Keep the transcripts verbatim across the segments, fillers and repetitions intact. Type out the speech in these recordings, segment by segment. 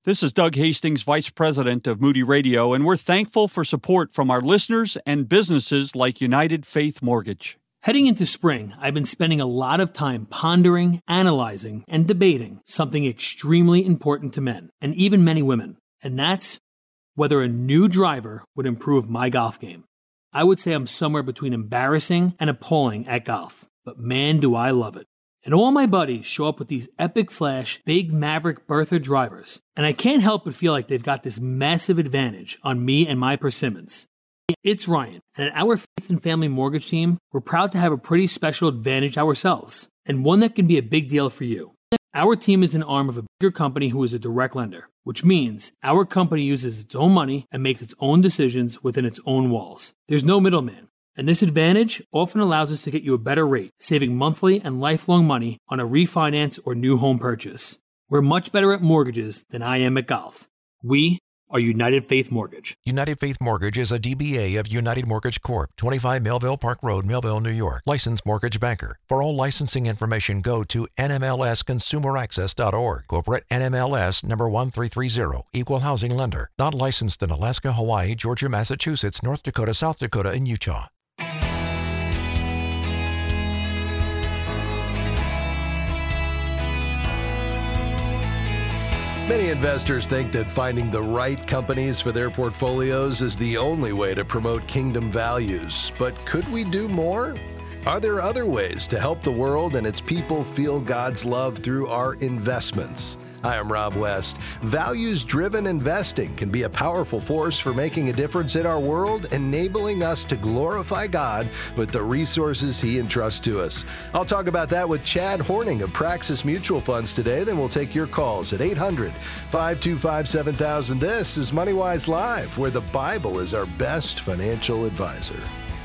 This is Doug Hastings, Vice President of Moody Radio, and we're thankful for support from our listeners and businesses like United Faith Mortgage. Heading into spring, I've been spending a lot of time pondering, analyzing, and debating something extremely important to men, and even many women, and that's whether a new driver would improve my golf game. I would say I'm somewhere between embarrassing and appalling at golf, but man, do I love it. And all my buddies show up with these epic flash, big Maverick Bertha drivers, and I can't help but feel like they've got this massive advantage on me and my persimmons. It's Ryan, and at our Faith and Family Mortgage team, we're proud to have a pretty special advantage ourselves, and one that can be a big deal for you. Our team is an arm of a bigger company who is a direct lender, which means our company uses its own money and makes its own decisions within its own walls. There's no middleman. And this advantage often allows us to get you a better rate, saving monthly and lifelong money on a refinance or new home purchase. We're much better at mortgages than I am at golf. We are United Faith Mortgage. United Faith Mortgage is a D B A of United Mortgage Corp, twenty-five Melville Park Road, Melville, New York. Licensed mortgage banker. For all licensing information, go to N M L S consumer access dot org. Corporate N M L S number one three three zero. Equal housing lender. Not licensed in Alaska, Hawaii, Georgia, Massachusetts, North Dakota, South Dakota, and Utah. Many investors think that finding the right companies for their portfolios is the only way to promote kingdom values. But could we do more? Are there other ways to help the world and its people feel God's love through our investments? Hi, I'm Rob West. Values-driven investing can be a powerful force for making a difference in our world, enabling us to glorify God with the resources He entrusts to us. I'll talk about that with Chad Horning of Praxis Mutual Funds today. Then we'll take your calls at eight hundred, five two five, seven thousand. This is MoneyWise Live, where the Bible is our best financial advisor.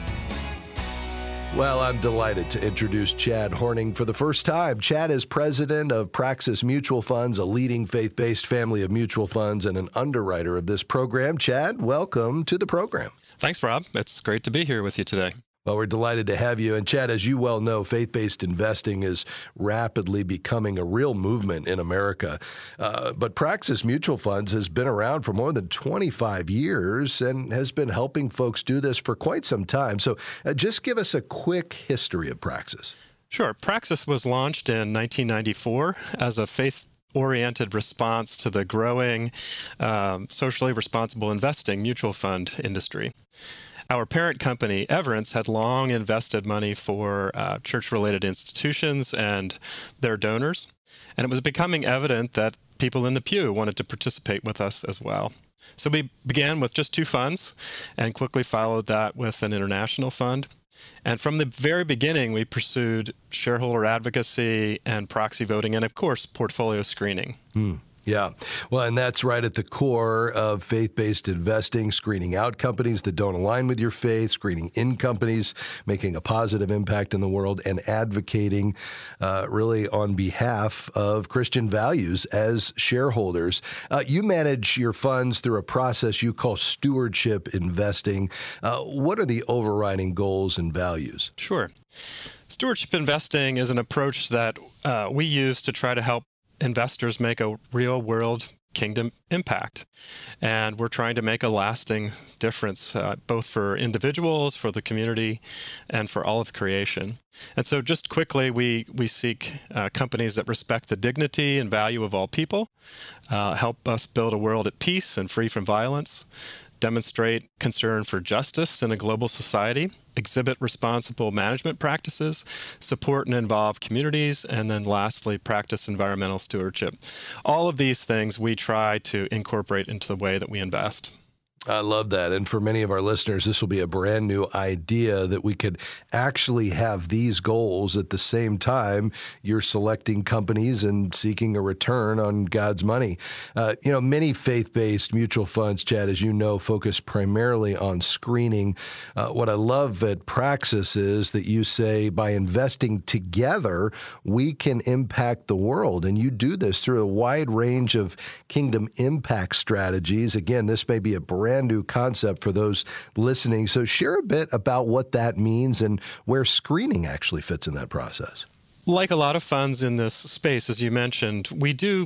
Well, I'm delighted to introduce Chad Horning for the first time. Chad is president of Praxis Mutual Funds, a leading faith-based family of mutual funds and an underwriter of this program. Chad, welcome to the program. Thanks, Rob. It's great to be here with you today. Well, we're delighted to have you. And Chad, as you well know, faith-based investing is rapidly becoming a real movement in America. Uh, but Praxis Mutual Funds has been around for more than twenty-five years and has been helping folks do this for quite some time. So uh, just give us a quick history of Praxis. Sure. Praxis was launched in nineteen ninety-four as a faith oriented response to the growing um, socially responsible investing mutual fund industry. Our parent company, Everence, had long invested money for uh, church-related institutions and their donors, and it was becoming evident that people in the pew wanted to participate with us as well. So we began with just two funds and quickly followed that with an international fund. And from the very beginning, we pursued shareholder advocacy and proxy voting and, of course, portfolio screening. Hmm. Yeah. Well, and that's right at the core of faith-based investing, screening out companies that don't align with your faith, screening in companies, making a positive impact in the world, and advocating uh, really on behalf of Christian values as shareholders. Uh, you manage your funds through a process you call stewardship investing. Uh, what are the overriding goals and values? Sure. Stewardship investing is an approach that uh, we use to try to help investors make a real-world kingdom impact. And we're trying to make a lasting difference, uh, both for individuals, for the community, and for all of creation. And so just quickly, we, we seek uh, companies that respect the dignity and value of all people, uh, help us build a world at peace and free from violence, demonstrate concern for justice in a global society, exhibit responsible management practices, support and involve communities, and then lastly, practice environmental stewardship. All of these things we try to incorporate into the way that we invest. I love that. And for many of our listeners, this will be a brand new idea that we could actually have these goals at the same time you're selecting companies and seeking a return on God's money. Uh, you know, many faith-based mutual funds, Chad, as you know, focus primarily on screening. Uh, what I love at Praxis is that you say by investing together, we can impact the world. And you do this through a wide range of kingdom impact strategies. Again, this may be a brand new concept for those listening. So share a bit about what that means and where screening actually fits in that process. Like a lot of funds in this space, as you mentioned, we do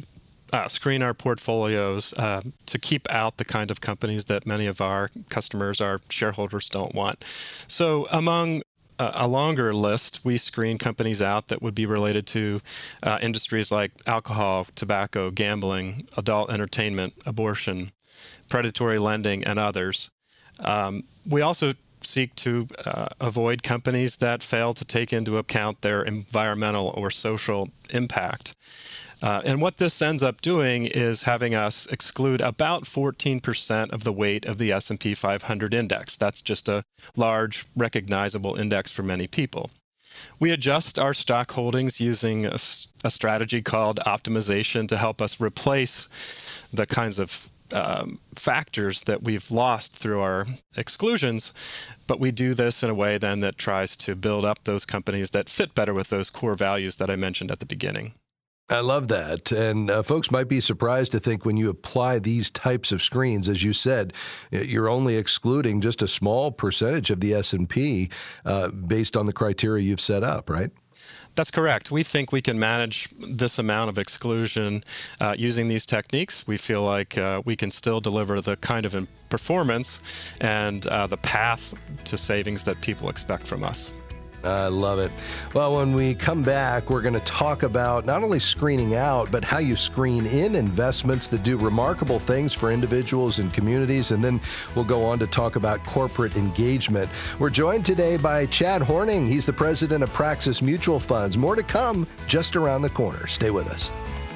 uh, screen our portfolios uh, to keep out the kind of companies that many of our customers, our shareholders, don't want. So among uh, a longer list, we screen companies out that would be related to uh, industries like alcohol, tobacco, gambling, adult entertainment, abortion, predatory lending, and others. Um, we also seek to uh, avoid companies that fail to take into account their environmental or social impact. Uh, and what this ends up doing is having us exclude about fourteen percent of the weight of the S and P five hundred index. That's just a large, recognizable index for many people. We adjust our stock holdings using a, a strategy called optimization to help us replace the kinds of Um, factors that we've lost through our exclusions, but we do this in a way then that tries to build up those companies that fit better with those core values that I mentioned at the beginning. I love that. And uh, folks might be surprised to think when you apply these types of screens, as you said, you're only excluding just a small percentage of the S and P uh, based on the criteria you've set up, right? That's correct. We think we can manage this amount of exclusion uh, using these techniques. We feel like uh, we can still deliver the kind of performance and uh, the path to savings that people expect from us. I love it. Well, when we come back, we're going to talk about not only screening out, but how you screen in investments that do remarkable things for individuals and communities. And then we'll go on to talk about corporate engagement. We're joined today by Chad Horning. He's the president of Praxis Mutual Funds. More to come just around the corner. Stay with us.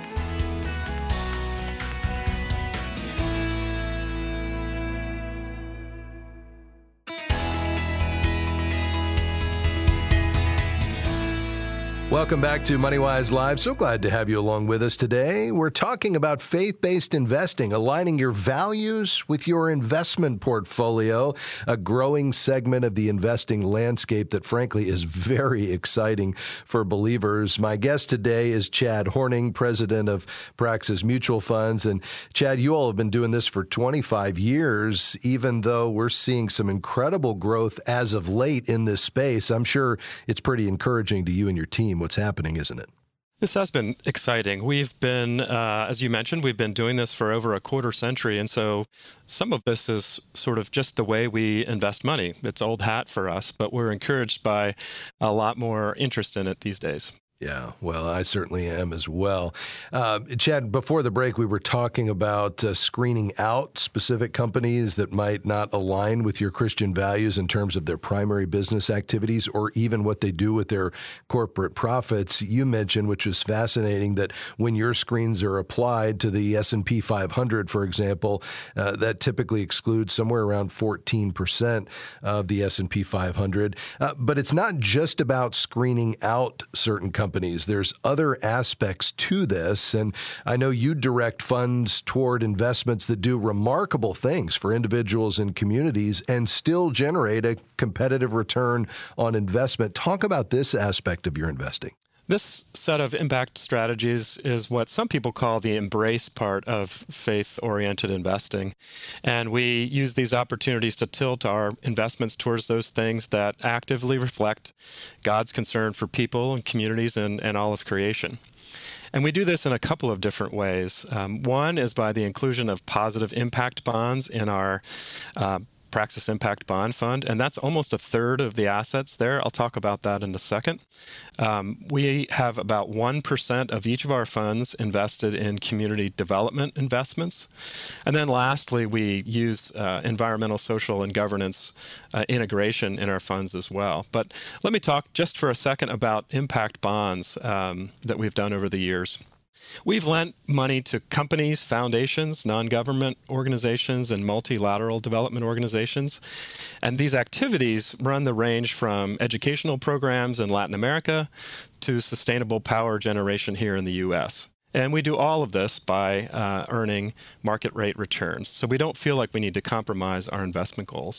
Welcome back to MoneyWise Live. So glad to have you along with us today. We're talking about faith-based investing, aligning your values with your investment portfolio, a growing segment of the investing landscape that, frankly, is very exciting for believers. My guest today is Chad Horning, president of Praxis Mutual Funds. And Chad, you all have been doing this for twenty-five years, even though we're seeing some incredible growth as of late in this space. I'm sure it's pretty encouraging to you and your team what's happening, isn't it? This has been exciting. We've been, uh, as you mentioned, we've been doing this for over a quarter century. And so some of this is sort of just the way we invest money. It's old hat for us, but we're encouraged by a lot more interest in it these days. Yeah, well, I certainly am as well. Uh, Chad, before the break, we were talking about uh, screening out specific companies that might not align with your Christian values in terms of their primary business activities or even what they do with their corporate profits. You mentioned, which was fascinating, that when your screens are applied to the S and P five hundred, for example, uh, that typically excludes somewhere around fourteen percent of the S and P five hundred. Uh, but it's not just about screening out certain companies. Companies. There's other aspects to this, and I know you direct funds toward investments that do remarkable things for individuals and communities and still generate a competitive return on investment. Talk about this aspect of your investing. This set of impact strategies is what some people call the embrace part of faith-oriented investing. And we use these opportunities to tilt our investments towards those things that actively reflect God's concern for people and communities and, and all of creation. And we do this in a couple of different ways. Um, one is by the inclusion of positive impact bonds in our uh, Praxis Impact Bond Fund, and that's almost a third of the assets there. I'll talk about that in a second. Um, we have about one percent of each of our funds invested in community development investments. And then lastly, we use uh, environmental, social, and governance uh, integration in our funds as well. But let me talk just for a second about impact bonds um, that we've done over the years. We've lent money to companies, foundations, non-government organizations, and multilateral development organizations. And these activities run the range from educational programs in Latin America to sustainable power generation here in the U S. And we do all of this by uh, earning market rate returns. So we don't feel like we need to compromise our investment goals.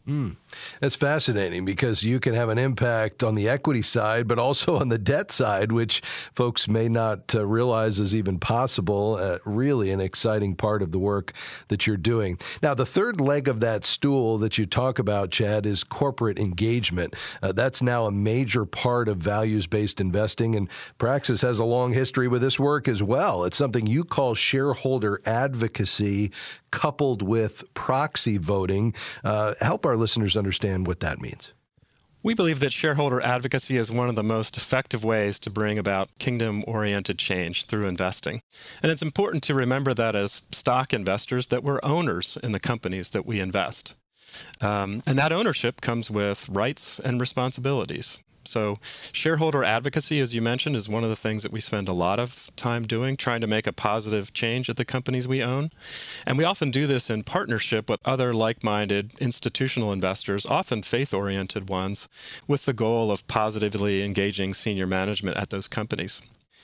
Hmm. That's fascinating because you can have an impact on the equity side, but also on the debt side, which folks may not uh, realize is even possible. Uh, really an exciting part of the work that you're doing. Now, the third leg of that stool that you talk about, Chad, is corporate engagement. Uh, that's now a major part of values-based investing, and Praxis has a long history with this work as well. It's something you call shareholder advocacy coupled with proxy voting. Uh, help our listeners understand what that means. We believe that shareholder advocacy is one of the most effective ways to bring about kingdom-oriented change through investing. And it's important to remember that as stock investors, that we're owners in the companies that we invest. Um, and that ownership comes with rights and responsibilities. So shareholder advocacy, as you mentioned, is one of the things that we spend a lot of time doing, trying to make a positive change at the companies we own. And we often do this in partnership with other like-minded institutional investors, often faith-oriented ones, with the goal of positively engaging senior management at those companies.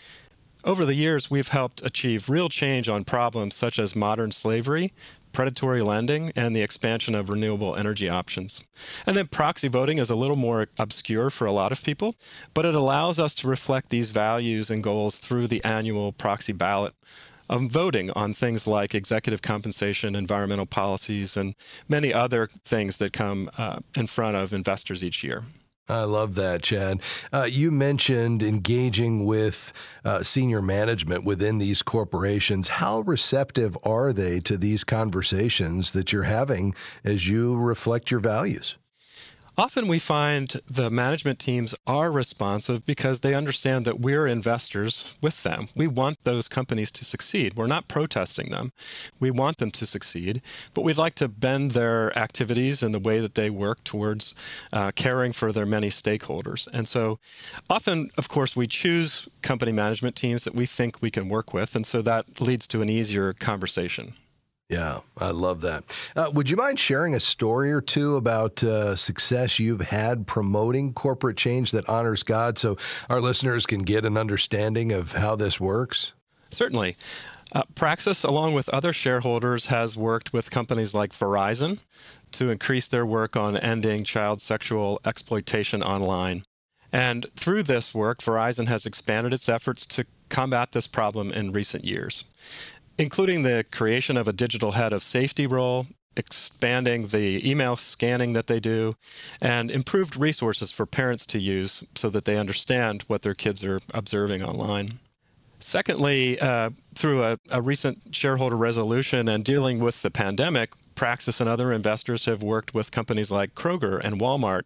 Over the years, we've helped achieve real change on problems such as modern slavery, predatory lending, and the expansion of renewable energy options. And then proxy voting is a little more obscure for a lot of people, but it allows us to reflect these values and goals through the annual proxy ballot of voting on things like executive compensation, environmental policies, and many other things that come uh, in front of investors each year. I love that, Chad. Uh, you mentioned engaging with uh, senior management within these corporations. How receptive are they to these conversations that you're having as you reflect your values? Often we find the management teams are responsive because they understand that we're investors with them. We want those companies to succeed. We're not protesting them. We want them to succeed, but we'd like to bend their activities and the way that they work towards uh, caring for their many stakeholders. And so often, of course, we choose company management teams that we think we can work with, and so that leads to an easier conversation. Yeah, I love that. Uh, would you mind sharing a story or two about uh, success you've had promoting corporate change that honors God so our listeners can get an understanding of how this works? Certainly. Uh, Praxis, along with other shareholders, has worked with companies like Verizon to increase their work on ending child sexual exploitation online. And through this work, Verizon has expanded its efforts to combat this problem in recent years, including the creation of a digital head of safety role, expanding the email scanning that they do, and improved resources for parents to use so that they understand what their kids are observing online. Secondly, uh, through a, a recent shareholder resolution and dealing with the pandemic, Praxis and other investors have worked with companies like Kroger and Walmart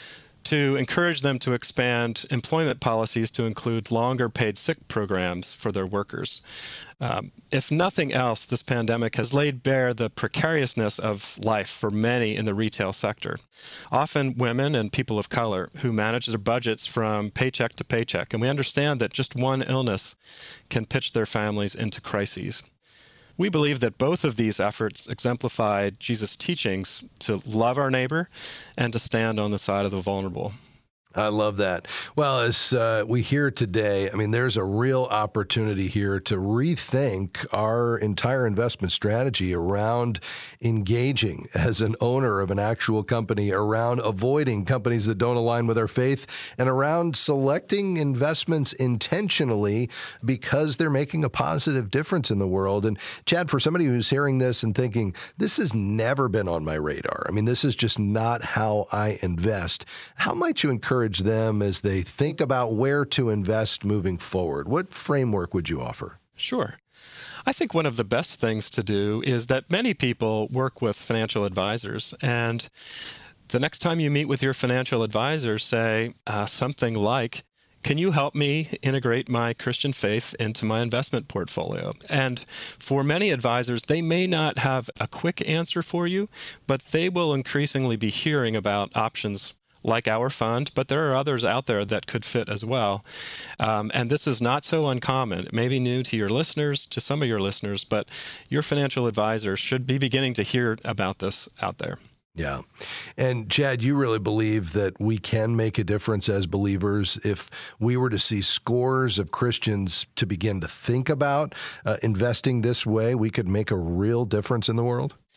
to encourage them to expand employment policies to include longer paid sick programs for their workers. Um, if nothing else, this pandemic has laid bare the precariousness of life for many in the retail sector, often women and people of color who manage their budgets from paycheck to paycheck. And we understand that just one illness can pitch their families into crises. We believe that both of these efforts exemplify Jesus' teachings to love our neighbor and to stand on the side of the vulnerable. I love that. Well, as uh, we hear today, I mean, there's a real opportunity here to rethink our entire investment strategy around engaging as an owner of an actual company, around avoiding companies that don't align with our faith, and around selecting investments intentionally because they're making a positive difference in the world. And Chad, for somebody who's hearing this and thinking, this has never been on my radar, I mean, this is just not how I invest, how might you encourage them as they think about where to invest moving forward? What framework would you offer? Sure. I think one of the best things to do is that many people work with financial advisors, and the next time you meet with your financial advisor, say uh, something like, can you help me integrate my Christian faith into my investment portfolio? And for many advisors, they may not have a quick answer for you, but they will increasingly be hearing about options like our fund, but there are others out there that could fit as well. Um, and this is not so uncommon. It may be new to your listeners, to some of your listeners, but your financial advisor should be beginning to hear about this out there. Yeah. And Chad, you really believe that we can make a difference as believers if we were to see scores of Christians to begin to think about uh, investing this way, we could make a real difference in the world?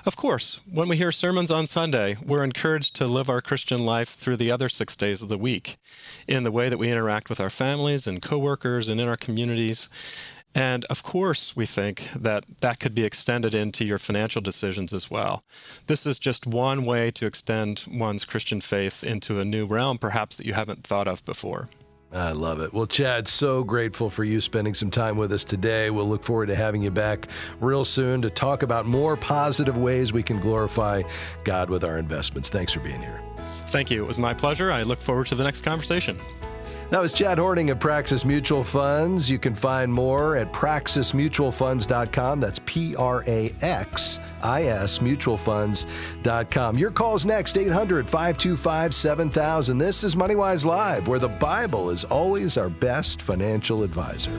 Of course, when we hear sermons on Sunday, we're encouraged to live our Christian life through the other six days of the week in the way that we interact with our families and coworkers and in our communities. And of course, we think that that could be extended into your financial decisions as well. This is just one way to extend one's Christian faith into a new realm, perhaps that you haven't thought of before. I love it. Well, Chad, so grateful for you spending some time with us today. We'll look forward to having you back real soon to talk about more positive ways we can glorify God with our investments. Thanks for being here. Thank you. It was my pleasure. I look forward to the next conversation. That was Chad Horning of Praxis Mutual Funds. You can find more at praxis mutual funds dot com. That's P R A X I S mutual funds dot com. Your call's next, eight hundred, five two five, seven thousand. This is MoneyWise Live, where the Bible is always our best financial advisor.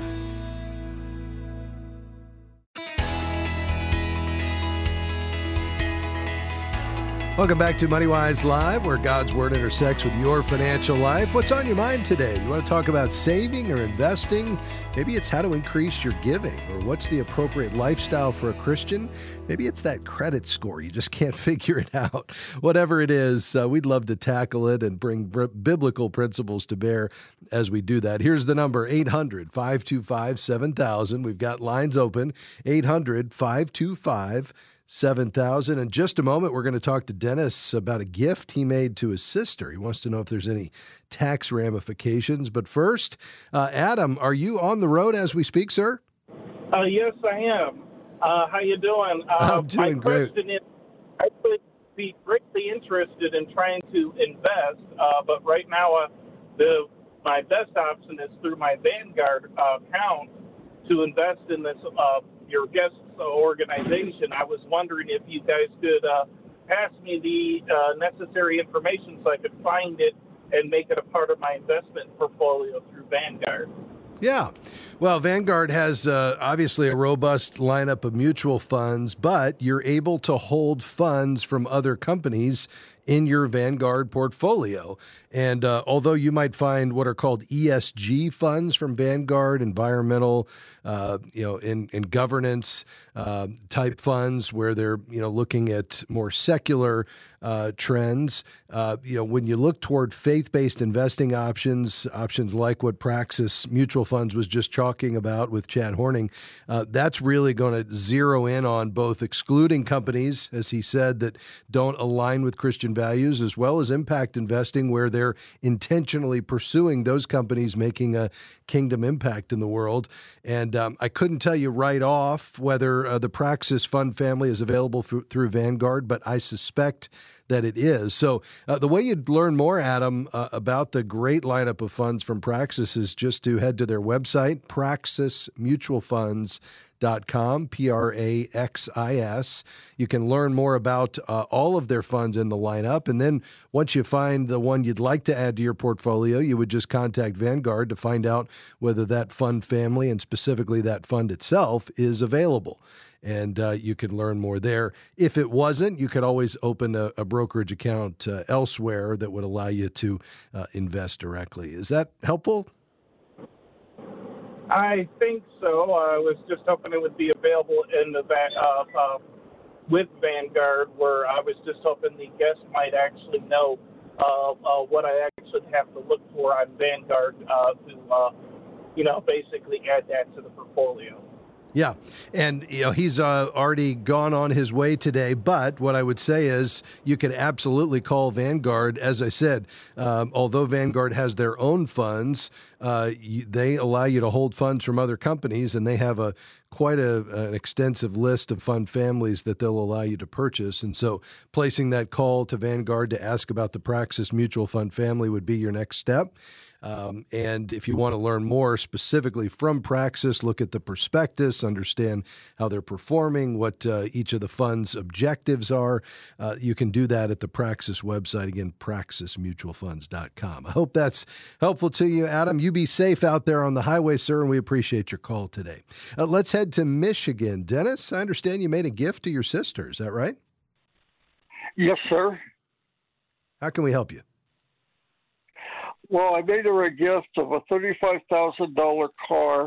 Welcome back to MoneyWise Live, where God's Word intersects with your financial life. What's on your mind today? You want to talk about saving or investing? Maybe it's how to increase your giving, or what's the appropriate lifestyle for a Christian? Maybe it's that credit score. You just can't figure it out. Whatever it is, uh, we'd love to tackle it and bring b- biblical principles to bear as we do that. Here's the number, eight hundred, five two five, seven thousand. We've got lines open, eight hundred, five two five, seven thousand. In just a moment, we're going to talk to Dennis about a gift he made to his sister. He wants to know if there's any tax ramifications. But first, uh, Adam, are you on the road as we speak, sir? Uh, yes, I am. Uh, how you doing? Uh, I'm doing my great. question is, I would be greatly interested in trying to invest, uh, but right now, uh, the my best option is through my Vanguard uh, account to invest in this uh, your guest organization. I was wondering if you guys could uh, pass me the uh, necessary information so I could find it and make it a part of my investment portfolio through Vanguard. Yeah. Well, Vanguard has uh, obviously a robust lineup of mutual funds, but you're able to hold funds from other companies in your Vanguard portfolio. And uh, although you might find what are called E S G funds from Vanguard, environmental, uh, you know, in, in governance uh, type funds where they're, you know, looking at more secular uh, trends, uh, you know, when you look toward faith-based investing options, options like what Praxis Mutual Funds was just talking about with Chad Horning, uh, that's really going to zero in on both excluding companies, as he said, that don't align with Christian values, as well as impact investing, where they're intentionally pursuing those companies making a kingdom impact in the world. And um, I couldn't tell you right off whether uh, the Praxis fund family is available through, through Vanguard, but I suspect that it is. So uh, the way you'd learn more, Adam, uh, about the great lineup of funds from Praxis is just to head to their website, praxis mutual funds dot com, P R A X I S. You can learn more about uh, all of their funds in the lineup. And then once you find the one you'd like to add to your portfolio, you would just contact Vanguard to find out whether that fund family and specifically that fund itself is available. And uh, you can learn more there. If it wasn't, you could always open a, a brokerage account uh, elsewhere that would allow you to uh, invest directly. Is that helpful? I think so. I was just hoping it would be available in the back, uh, uh, with Vanguard, where I was just hoping the guest might actually know uh, uh, what I actually have to look for on Vanguard uh, to, uh, you know, basically add that to the portfolio. Yeah, and you know he's uh, already gone on his way today, but what I would say is you could absolutely call Vanguard. As I said, um, although Vanguard has their own funds, uh, you, they allow you to hold funds from other companies, and they have a quite a, an extensive list of fund families that they'll allow you to purchase. And so placing that call to Vanguard to ask about the Praxis Mutual Fund family would be your next step. Um, and if you want to learn more specifically from Praxis, look at the prospectus, understand how they're performing, what uh, each of the fund's objectives are, uh, you can do that at the Praxis website, again, praxis mutual funds dot com. I hope that's helpful to you, Adam. You be safe out there on the highway, sir, and we appreciate your call today. Uh, let's head to Michigan. Dennis, I understand you made a gift to your sister. Is that right? Yes, sir. How can we help you? Well, I made her a gift of a thirty-five thousand dollars car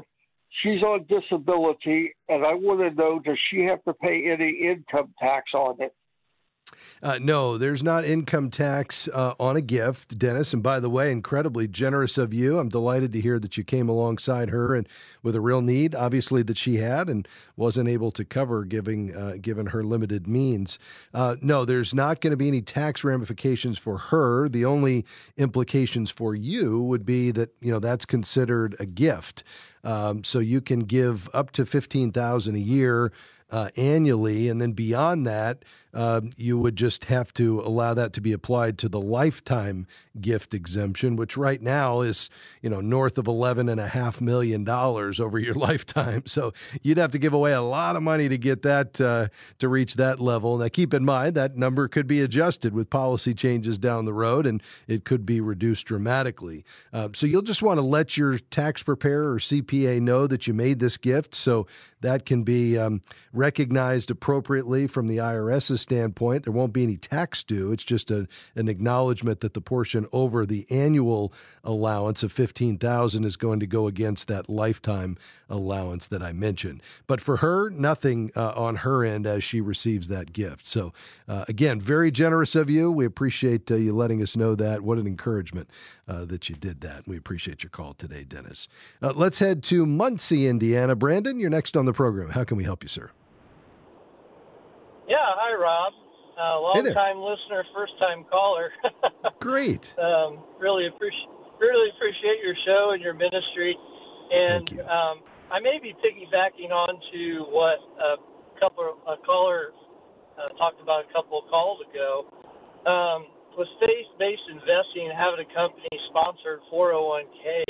she's on disability, and I want to know, does she have to pay any income tax on it? Uh, no, there's not income tax uh, on a gift, Dennis. And by the way, incredibly generous of you. I'm delighted to hear that you came alongside her and with a real need, obviously, that she had and wasn't able to cover, giving, uh, given her limited means. Uh, no, there's not going to be any tax ramifications for her. The only implications for you would be that, you know, that's considered a gift. Um, so you can give up to fifteen thousand dollars a year uh, annually, and then beyond that, uh, you would just have to allow that to be applied to the lifetime gift exemption, which right now is, you know, north of eleven and a half million dollars over your lifetime. So you'd have to give away a lot of money to get that uh, to reach that level. Now, keep in mind that number could be adjusted with policy changes down the road, and it could be reduced dramatically. Uh, so you'll just want to let your tax preparer or C P A know that you made this gift, so that can be um, recognized appropriately from the IRS's standpoint. There won't be any tax due. It's just a, an acknowledgement that the portion over the annual allowance of fifteen thousand dollars is going to go against that lifetime allowance that I mentioned. But for her, nothing uh, on her end as she receives that gift. So uh, again, very generous of you. We appreciate uh, you letting us know that. What an encouragement uh, that you did that. We appreciate your call today, Dennis. Uh, let's head to Muncie, Indiana. Brandon, you're next on the program. How can we help you, sir? Yeah, hi, Rob. Uh, long-time listener, first-time caller. Great. Um, really appreciate really appreciate your show and your ministry. And Thank you. Um, I may be piggybacking on to what a couple a caller uh, talked about a couple of calls ago. Um, with faith-based investing and having a company-sponsored four oh one k,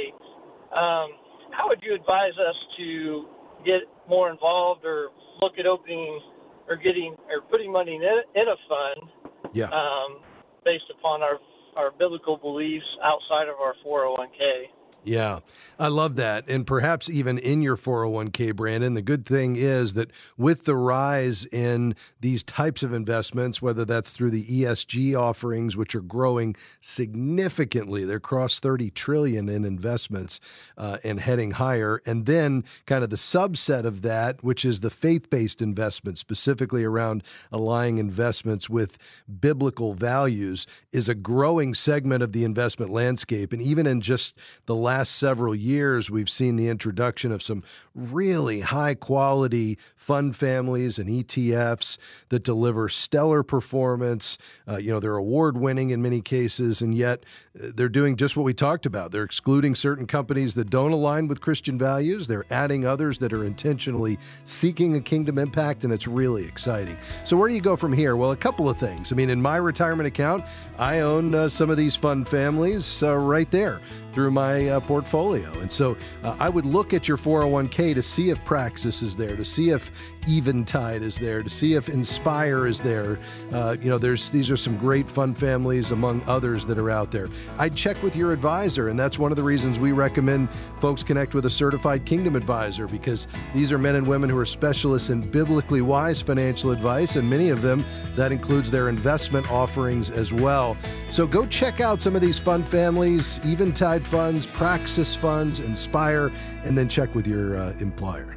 um, how would you advise us to get more involved or look at opening or getting or putting money in, in a fund Yeah. um, based upon our, our biblical beliefs outside of our four oh one k? Yeah, I love that. And perhaps even in your four oh one k, Brandon, the good thing is that with the rise in these types of investments, whether that's through the E S G offerings, which are growing significantly, they're across thirty trillion dollars in investments uh, and heading higher. And then kind of the subset of that, which is the faith-based investment, specifically around aligning investments with biblical values, is a growing segment of the investment landscape. And even in just the last several years, we've seen the introduction of some really high-quality fund families and E T Fs that deliver stellar performance. Uh, you know, they're award-winning in many cases, and yet they're doing just what we talked about. They're excluding certain companies that don't align with Christian values. They're adding others that are intentionally seeking a kingdom impact, and it's really exciting. So where do you go from here? Well, a couple of things. I mean, in my retirement account, I own uh, some of these fund families uh, right there through my uh, portfolio. And so uh, I would look at your four oh one k to see if Praxis is there, to see if Eventide is there, to see if Inspire is there. Uh, you know, there's these are some great fund families among others that are out there. I'd check with your advisor, and that's one of the reasons we recommend folks connect with a certified Kingdom advisor, because these are men and women who are specialists in biblically wise financial advice, and many of them, that includes their investment offerings as well. So go check out some of these fund families, Eventide funds, Praxis funds, Inspire, and then check with your uh, employer.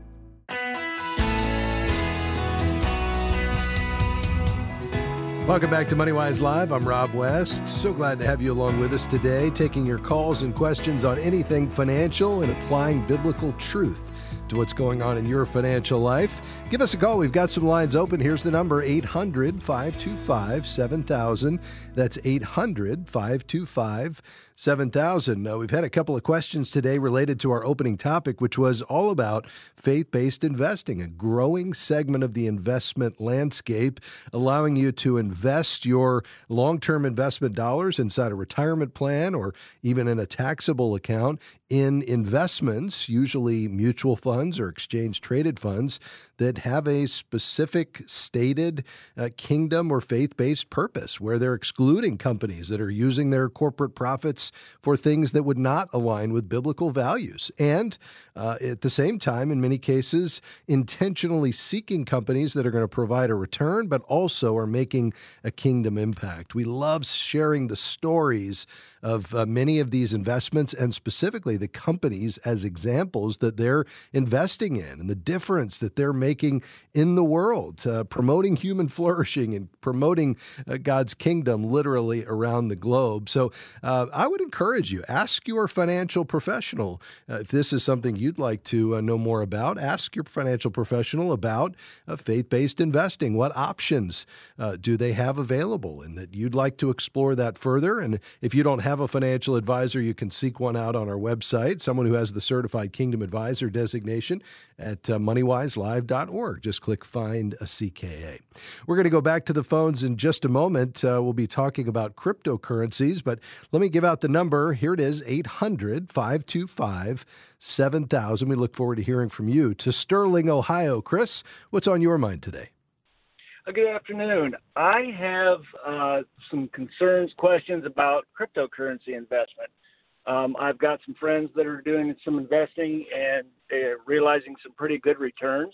Welcome back to MoneyWise Live. I'm Rob West. So glad to have you along with us today, taking your calls and questions on anything financial and applying biblical truth to what's going on in your financial life. Give us a call. We've got some lines open. Here's the number, eight hundred, five two five, seven thousand. That's eight hundred, five two five, seven thousand. Uh, we've had a couple of questions today related to our opening topic, which was all about faith-based investing, a growing segment of the investment landscape, allowing you to invest your long-term investment dollars inside a retirement plan or even in a taxable account in investments, usually mutual funds or exchange-traded funds, that have a specific stated uh, kingdom or faith-based purpose, where they're excluding companies that are using their corporate profits for things that would not align with biblical values. And uh, at the same time, in many cases, intentionally seeking companies that are going to provide a return, but also are making a kingdom impact. We love sharing the stories of uh, many of these investments and specifically the companies as examples that they're investing in and the difference that they're making in the world, uh, promoting human flourishing and promoting uh, God's kingdom literally around the globe. So uh, I would encourage you, ask your financial professional. Uh, if this is something you'd like to uh, know more about, ask your financial professional about uh, faith-based investing. What options uh, do they have available, and that you'd like to explore that further? And if you don't have a financial advisor, you can seek one out on our website, someone who has the Certified Kingdom Advisor designation at uh, money wise live dot org. Just click Find a C K A. We're going to go back to the phones in just a moment. Uh, we'll be talking about cryptocurrencies, but let me give out the number. Here it is, eight hundred, five two five, seven thousand. We look forward to hearing from you. To Sterling, Ohio. Chris, what's on your mind today? Good afternoon. I have uh, some concerns, questions about cryptocurrency investment. Um, I've got some friends that are doing some investing and they're realizing some pretty good returns.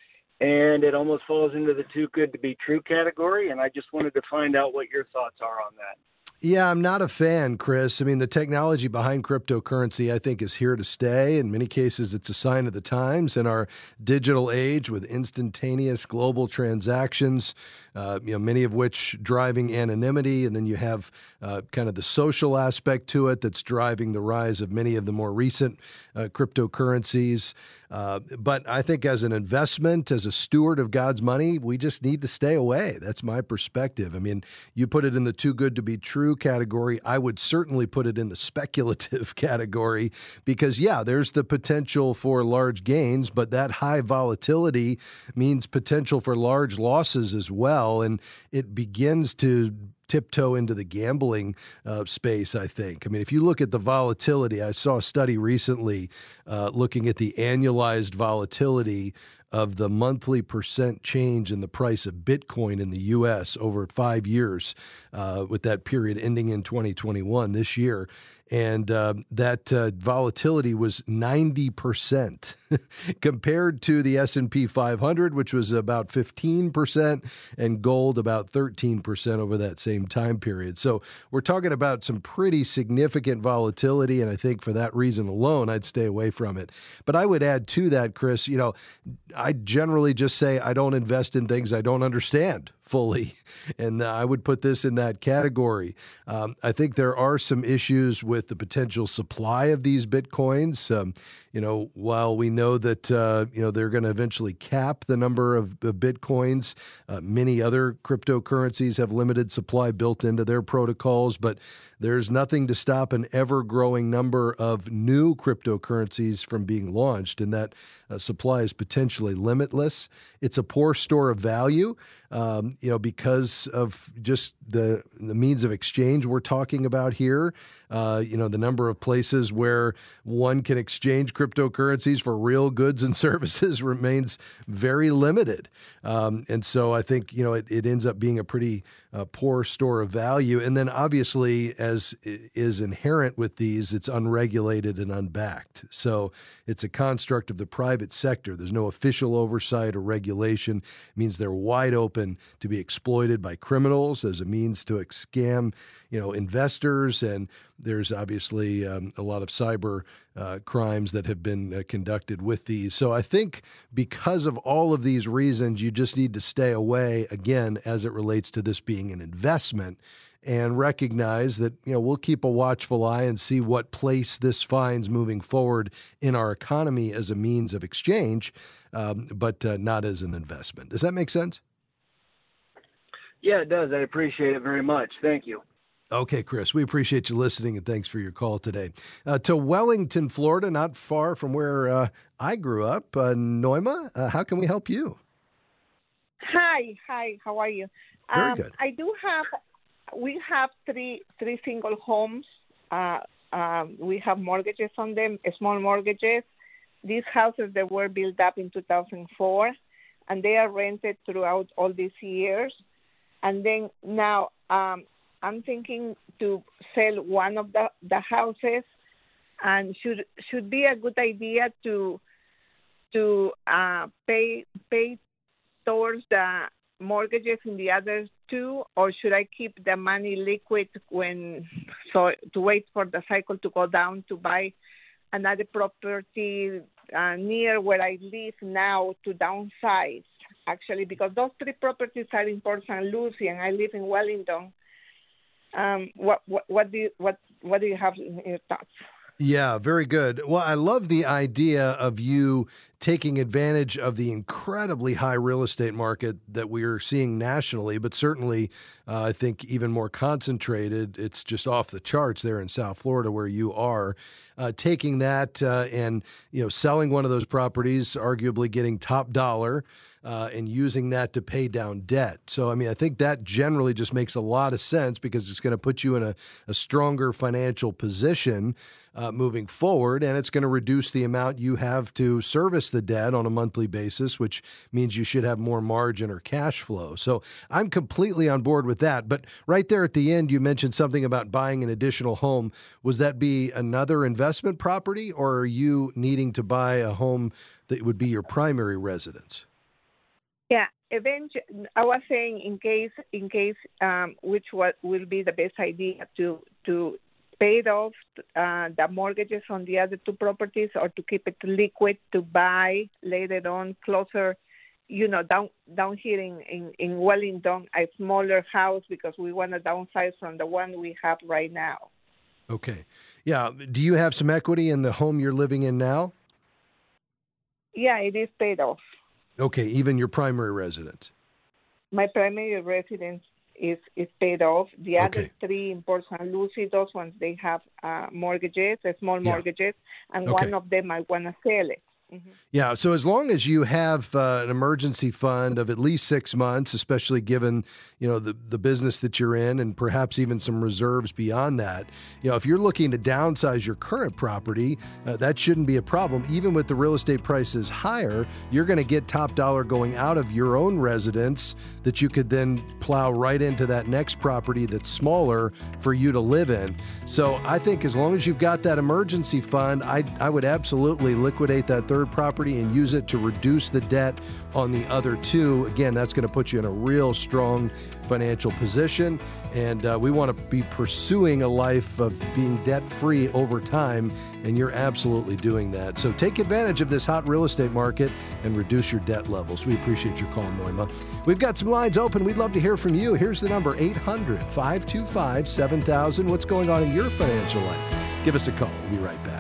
And it almost falls into the too good to be true category. And I just wanted to find out what your thoughts are on that. Yeah, I'm not a fan, Chris. I mean, the technology behind cryptocurrency, I think, is here to stay. In many cases, it's a sign of the times in our digital age with instantaneous global transactions, uh, you know, many of which driving anonymity. And then you have uh, kind of the social aspect to it that's driving the rise of many of the more recent uh, cryptocurrencies. Uh, but I think as an investment, as a steward of God's money, we just need to stay away. That's my perspective. I mean, you put it in the too good to be true category. I would certainly put it in the speculative category because, yeah, there's the potential for large gains, but that high volatility means potential for large losses as well. And it begins to tiptoe into the gambling uh, space, I think. I mean, if you look at the volatility, I saw a study recently uh, looking at the annualized volatility of the monthly percent change in the price of Bitcoin in the U S over five years, uh, with that period ending in twenty twenty-one this year. And uh, that uh, volatility was ninety percent compared to the S and P five hundred, which was about fifteen percent, and gold about thirteen percent over that same time period. So we're talking about some pretty significant volatility, and I think for that reason alone, I'd stay away from it. But I would add to that, Chris, you know, I generally just say I don't invest in things I don't understand fully, and uh, I would put this in that category. Um, I think there are some issues with the potential supply of these Bitcoins. Um, you know, while we know that, uh, you know, they're going to eventually cap the number of, of Bitcoins, uh, many other cryptocurrencies have limited supply built into their protocols, but there's nothing to stop an ever-growing number of new cryptocurrencies from being launched, and that uh, supply is potentially limitless. It's a poor store of value, um, you know, because of just the the means of exchange we're talking about here. Uh, you know, the number of places where one can exchange cryptocurrencies for real goods and services remains very limited. Um, and so I think, you know, it, it ends up being a pretty uh, poor store of value. And then obviously, as is inherent with these, it's unregulated and unbacked. So it's a construct of the private sector. There's no official oversight or regulation. It means they're wide open to be exploited by criminals as a means to scam, you know, investors. And there's obviously um, a lot of cyber uh, crimes that have been uh, conducted with these. So I think because of all of these reasons, you just need to stay away, again, as it relates to this being an investment, and recognize that, you know, we'll keep a watchful eye and see what place this finds moving forward in our economy as a means of exchange, um, but uh, not as an investment. Does that make sense? Yeah, it does. I appreciate it very much. Thank you. Okay, Chris, we appreciate you listening, and thanks for your call today. Uh, to Wellington, Florida, not far from where uh, I grew up. Uh, Noima, uh, how can we help you? Hi, hi, how are you? Very um, good. I do have, we have three three single homes. Uh, um, we have mortgages on them, small mortgages. These houses, they were built up in two thousand four, and they are rented throughout all these years. And then now um, I'm thinking to sell one of the, the houses, and should should be a good idea to to uh, pay pay towards the mortgages in the other two, or should I keep the money liquid when so to wait for the cycle to go down to buy another property uh, near where I live now to downsize? Actually, because those three properties are in Port Saint Lucie, and I live in Wellington. Um, what, what what do you what what do you have in your thoughts? Yeah, very good. Well, I love the idea of you taking advantage of the incredibly high real estate market that we're seeing nationally, but certainly uh, I think even more concentrated. It's just off the charts there in South Florida where you are. Uh, taking that uh, and, you know, selling one of those properties, arguably getting top dollar, Uh, and using that to pay down debt. So, I mean, I think that generally just makes a lot of sense because it's going to put you in a, a stronger financial position uh, moving forward, and it's going to reduce the amount you have to service the debt on a monthly basis, which means you should have more margin or cash flow. So I'm completely on board with that. But right there at the end, you mentioned something about buying an additional home. Was that be another investment property, or are you needing to buy a home that would be your primary residence? Yeah, eventually, I was saying in case, in case, um, which what will be the best idea to to pay off uh, the mortgages on the other two properties, or to keep it liquid to buy later on closer, you know, down down here in, in, in Wellington, a smaller house because we want to downsize from the one we have right now. Okay, yeah. Do you have some equity in the home you're living in now? Yeah, it is paid off. Okay, even your primary residence? My primary residence is, is paid off. The Okay. other three in Port Saint Lucie, those ones, they have uh, mortgages, uh, small Yeah. mortgages, and Okay. one of them I want to sell it. Mm-hmm. Yeah, so as long as you have uh, an emergency fund of at least six months, especially given, you know, the, the business that you're in, and perhaps even some reserves beyond that, you know, if you're looking to downsize your current property, uh, that shouldn't be a problem. Even with the real estate prices higher, you're going to get top dollar going out of your own residence that you could then plow right into that next property that's smaller for you to live in. So I think as long as you've got that emergency fund, I, I would absolutely liquidate that third property and use it to reduce the debt on the other two. Again, that's going to put you in a real strong financial position. And uh, we want to be pursuing a life of being debt-free over time, and you're absolutely doing that. So take advantage of this hot real estate market and reduce your debt levels. We appreciate your call, Noima. We've got some lines open. We'd love to hear from you. Here's the number, eight hundred, five two five, seven thousand. What's going on in your financial life? Give us a call. We'll be right back.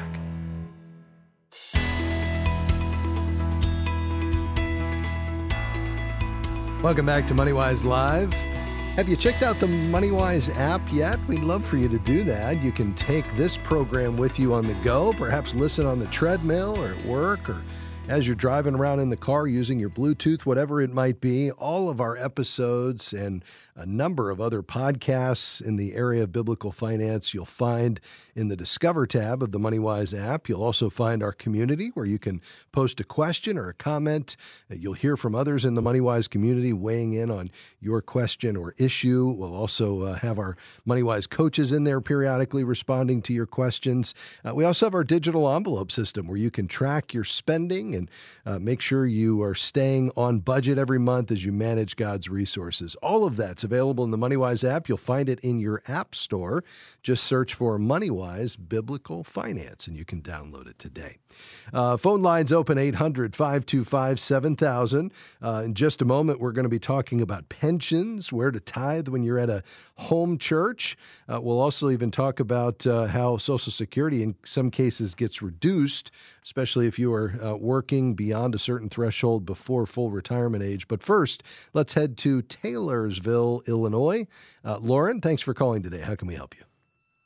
Welcome back to MoneyWise Live. Have you checked out the MoneyWise app yet? We'd love for you to do that. You can take this program with you on the go, perhaps listen on the treadmill or at work or as you're driving around in the car using your Bluetooth, whatever it might be. All of our episodes and a number of other podcasts in the area of biblical finance you'll find in the Discover tab of the MoneyWise app. You'll also find our community where you can post a question or a comment. You'll hear from others in the MoneyWise community weighing in on your question or issue. We'll also uh, have our MoneyWise coaches in there periodically responding to your questions. Uh, we also have our digital envelope system where you can track your spending and uh, make sure you are staying on budget every month as you manage God's resources. All of that's available in the MoneyWise app. You'll find it in your app store. Just search for MoneyWise Biblical Finance, and you can download it today. Uh, phone lines open, eight hundred, five two five, seven thousand. Uh, in just a moment, we're going to be talking about pensions, where to tithe when you're at a home church. Uh, we'll also even talk about uh, how Social Security in some cases gets reduced, especially if you are uh, working beyond a certain threshold before full retirement age. But first, let's head to Taylorsville, Illinois. Uh, Lauren, thanks for calling today. How can we help you?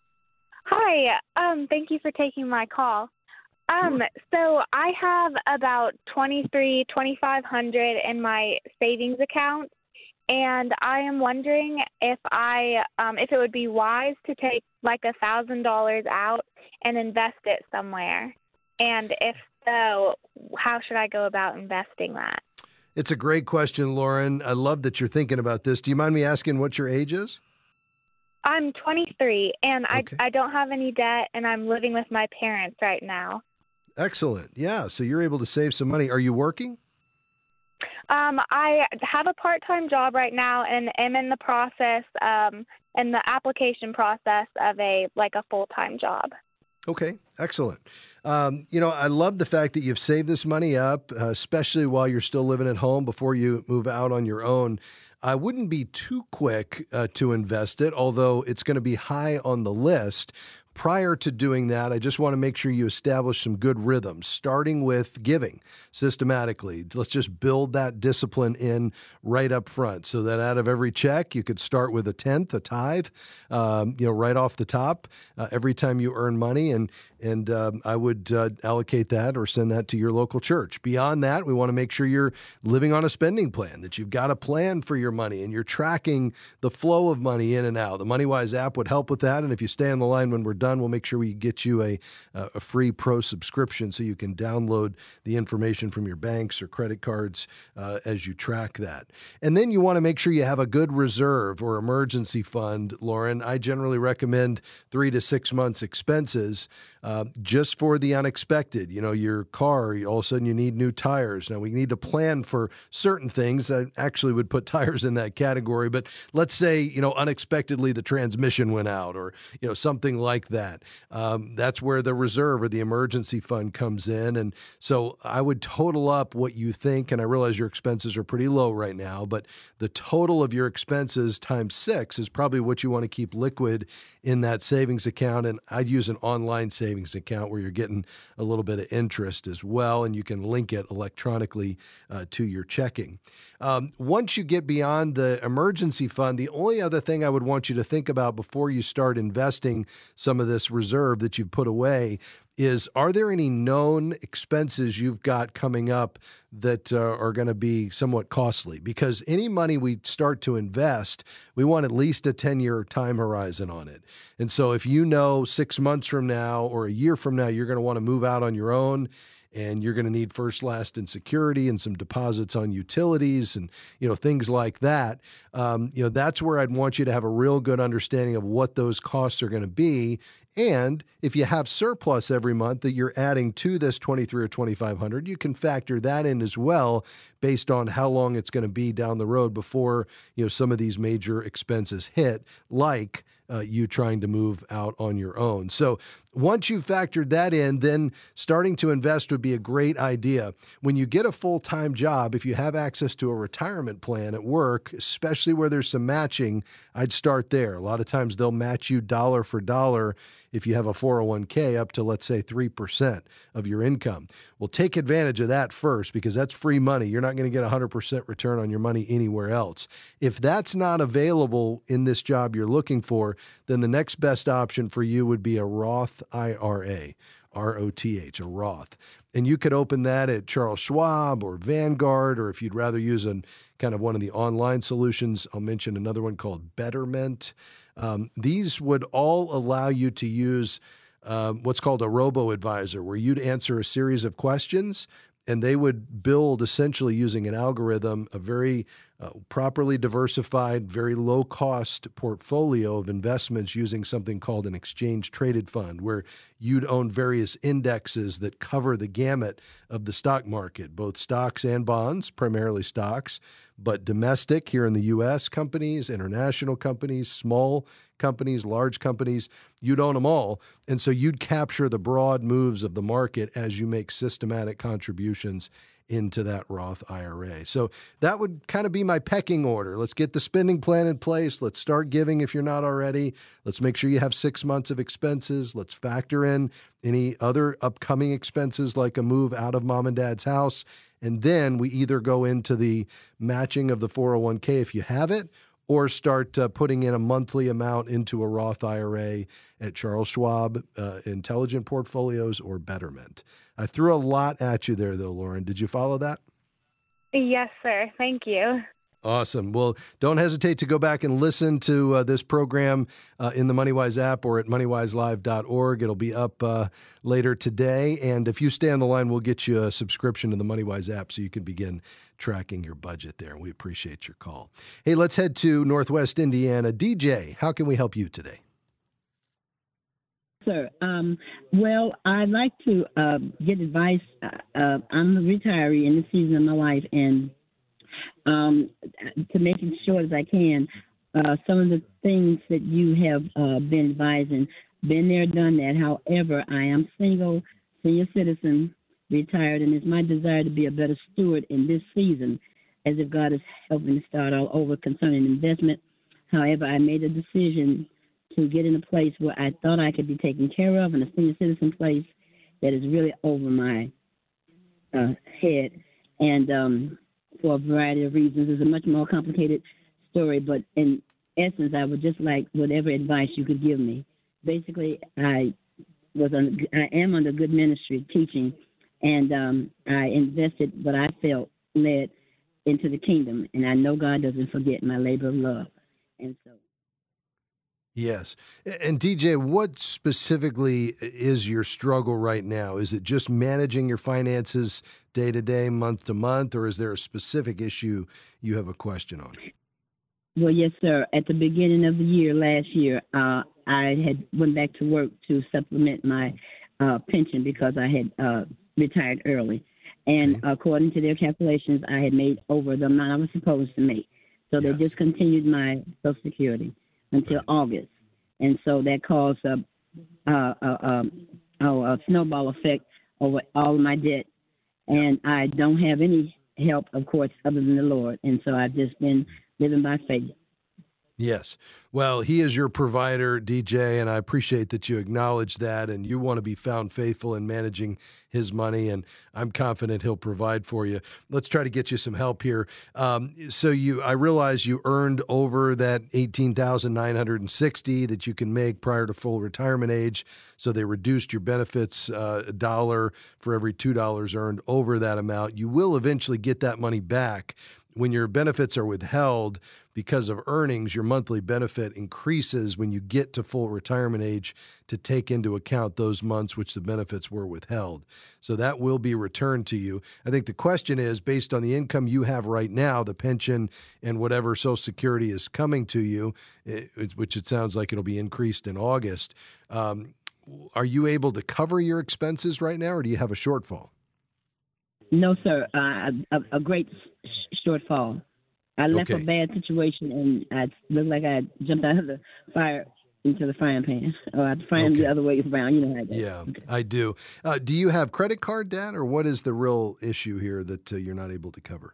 Hi. Um, thank you for taking my call. Um, Sure. so I have about twenty-three, twenty-five hundred in my savings account, and I am wondering if I, um, if it would be wise to take like a thousand dollars out and invest it somewhere, and if so, how should I go about investing that? It's a great question, Lauren. I love that you're thinking about this. Do you mind me asking what your age is? I'm twenty-three, and Okay. I I don't have any debt, and I'm living with my parents right now. Excellent. Yeah. So you're able to save some money. Are you working? Um, I have a part-time job right now and am in the process, um, in the application process of a like a full-time job. Okay, excellent. Um, you know, I love the fact that you've saved this money up, uh, especially while you're still living at home before you move out on your own. I wouldn't be too quick uh, to invest it, although it's going to be high on the list. Prior to doing that, I just want to make sure you establish some good rhythms, starting with giving systematically. Let's just build that discipline in right up front so that out of every check, you could start with a tenth, a tithe, um, you know, right off the top uh, every time you earn money. And And um, I would uh, allocate that or send that to your local church. Beyond that, we want to make sure you're living on a spending plan, that you've got a plan for your money and you're tracking the flow of money in and out. The MoneyWise app would help with that. And if you stay on the line when we're done, we'll make sure we get you a, a free pro subscription so you can download the information from your banks or credit cards uh, as you track that. And then you want to make sure you have a good reserve or emergency fund, Lauren. I generally recommend three to six months expenses. Uh, just for the unexpected. You know, your car, all of a sudden you need new tires. Now, we need to plan for certain things. I actually would put tires in that category, but let's say, you know, unexpectedly the transmission went out or, you know, something like that. Um, that's where the reserve or the emergency fund comes in. And so I would total up what you think, and I realize your expenses are pretty low right now, but the total of your expenses times six is probably what you want to keep liquid in that savings account. And I'd use an online savings account where you're getting a little bit of interest as well, and you can link it electronically uh, to your checking. Um, once you get beyond the emergency fund, the only other thing I would want you to think about before you start investing some of this reserve that you've put away is, are there any known expenses you've got coming up that uh, are going to be somewhat costly? Because any money we start to invest, we want at least a ten-year time horizon on it. And so if you know six months from now or a year from now, you're going to want to move out on your own, and you're going to need first, last, and security and some deposits on utilities and, you know, things like that. Um, you know, that's where I'd want you to have a real good understanding of what those costs are going to be. And if you have surplus every month that you're adding to this twenty-three or twenty-five hundred, you can factor that in as well based on how long it's going to be down the road before, you know, some of these major expenses hit, like Uh, you trying to move out on your own. So once you've factored that in, then starting to invest would be a great idea. When you get a full-time job, if you have access to a retirement plan at work, especially where there's some matching, I'd start there. A lot of times they'll match you dollar for dollar if you have a four oh one k up to, let's say, three percent of your income. Well, take advantage of that first because that's free money. You're not going to get a one hundred percent return on your money anywhere else. If that's not available in this job you're looking for, then the next best option for you would be a Roth I R A, R O T H, a Roth. And you could open that at Charles Schwab or Vanguard, or if you'd rather use a, kind of one of the online solutions, I'll mention another one called Betterment. Um, these would all allow you to use uh, what's called a robo-advisor, where you'd answer a series of questions, and they would build, essentially using an algorithm, a very uh, properly diversified, very low-cost portfolio of investments using something called an exchange-traded fund, where you'd own various indexes that cover the gamut of the stock market, both stocks and bonds, primarily stocks, but domestic here in the U S companies, international companies, small companies, large companies, you'd own them all. And so you'd capture the broad moves of the market as you make systematic contributions into that Roth I R A. So that would kind of be my pecking order. Let's get the spending plan in place. Let's start giving if you're not already. Let's make sure you have six months of expenses. Let's factor in any other upcoming expenses like a move out of mom and dad's house. And then we either go into the matching of the four oh one k if you have it, or start uh, putting in a monthly amount into a Roth I R A at Charles Schwab, uh, Intelligent Portfolios, or Betterment. I threw a lot at you there, though, Lauren. Did you follow that? Yes, sir. Thank you. Awesome. Well, don't hesitate to go back and listen to uh, this program uh, in the MoneyWise app or at money wise live dot org. It'll be up uh, later today. And if you stay on the line, we'll get you a subscription to the MoneyWise app so you can begin tracking your budget there. We appreciate your call. Hey, let's head to Northwest Indiana. D J, how can we help you today? Sir, um, well, I'd like to uh, get advice. Uh, uh, I'm a retiree in the season of my life, and Um, to make it short as I can, uh, some of the things that you have uh, been advising, been there, done that. However, I am single, senior citizen, retired, and it's my desire to be a better steward in this season, as if God is helping me start all over concerning investment. However, I made a decision to get in a place where I thought I could be taken care of, in a senior citizen place that is really over my uh, head. And um, for a variety of reasons, it's a much more complicated story, but in essence, I would just like whatever advice you could give me. Basically, I was on, I am under good ministry teaching, and um, I invested what I felt led into the kingdom, and I know God doesn't forget my labor of love, and so. Yes. And D J, what specifically is your struggle right now? Is it just managing your finances day to day, month to month, or is there a specific issue you have a question on? Well, yes, sir. At the beginning of the year, last year, uh, I had went back to work to supplement my uh, pension because I had uh, retired early. And okay. according to their calculations, I had made over the amount I was supposed to make. So yes. they discontinued my Social Security until right. August. And so that caused a, a, a, a, a snowball effect over all of my debt. And I don't have any help, of course, other than the Lord. And so I've just been living by faith. Yes. Well, he is your provider, D J, and I appreciate that you acknowledge that, and you want to be found faithful in managing his money, and I'm confident he'll provide for you. Let's try to get you some help here. Um, so you, I realize you earned over that eighteen thousand nine hundred sixty dollars that you can make prior to full retirement age, so they reduced your benefits uh, a dollar for every two dollars earned over that amount. You will eventually get that money back. When your benefits are withheld because of earnings, your monthly benefit increases when you get to full retirement age to take into account those months which the benefits were withheld. So that will be returned to you. I think the question is, based on the income you have right now, the pension and whatever Social Security is coming to you, which it sounds like it'll be increased in August, um, are you able to cover your expenses right now, or do you have a shortfall? No, sir. Uh, a, a great shortfall. I left okay. a bad situation, and I looked like I jumped out of the fire into the frying pan, or I frying okay. the other way around. You know how that is. Yeah, okay. I do. Uh, do you have credit card debt, or what is the real issue here that uh, you're not able to cover?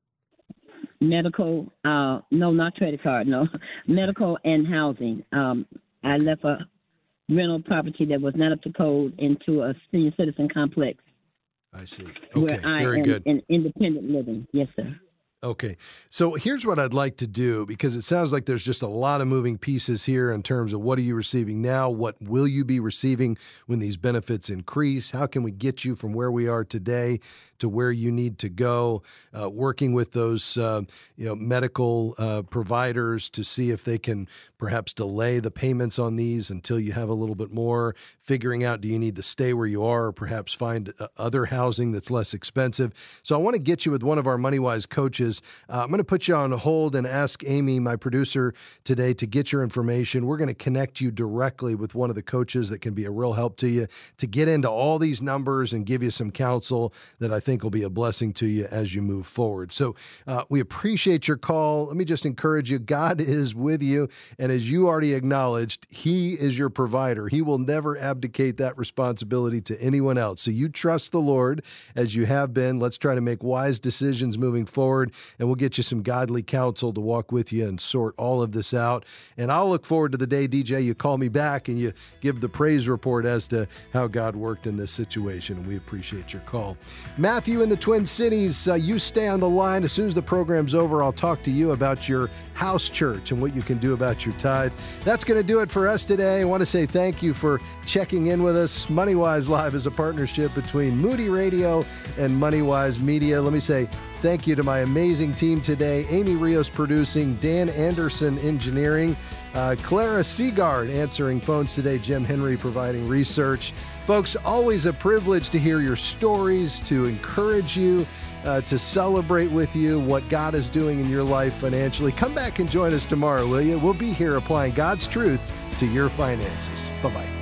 Medical. Uh, no, not credit card. No, medical and housing. Um, I left a rental property that was not up to code into a senior citizen complex. I see. Okay, where I very am good. In independent living. Yes, sir. Okay. So here's what I'd like to do, because it sounds like there's just a lot of moving pieces here in terms of what are you receiving now? What will you be receiving when these benefits increase? How can we get you from where we are today to where you need to go? Uh, working with those, uh, you know, medical uh, providers to see if they can perhaps delay the payments on these until you have a little bit more. Figuring out, do you need to stay where you are, or perhaps find uh, other housing that's less expensive? So I want to get you with one of our MoneyWise coaches. Uh, I'm going to put you on hold and ask Amy, my producer today, to get your information. We're going to connect you directly with one of the coaches that can be a real help to you to get into all these numbers and give you some counsel that I think will be a blessing to you as you move forward. So uh, we appreciate your call. Let me just encourage you. God is with you. And as you already acknowledged, he is your provider. He will never abdicate that responsibility to anyone else. So you trust the Lord as you have been. Let's try to make wise decisions moving forward, and we'll get you some godly counsel to walk with you and sort all of this out. And I'll look forward to the day, D J, you call me back and you give the praise report as to how God worked in this situation. And we appreciate your call. Matthew in the Twin Cities, uh, you stay on the line. As soon as the program's over, I'll talk to you about your house church and what you can do about your tithe. That's going to do it for us today. I want to say thank you for checking in with us. MoneyWise Live is a partnership between Moody Radio and MoneyWise Media. Let me say thank you to my amazing team today. Amy Rios producing, Dan Anderson engineering, uh, Clara Seagard answering phones today, Jim Henry providing research. Folks, always a privilege to hear your stories, to encourage you, uh, to celebrate with you what God is doing in your life financially. Come back and join us tomorrow, will you? We'll be here applying God's truth to your finances. Bye-bye.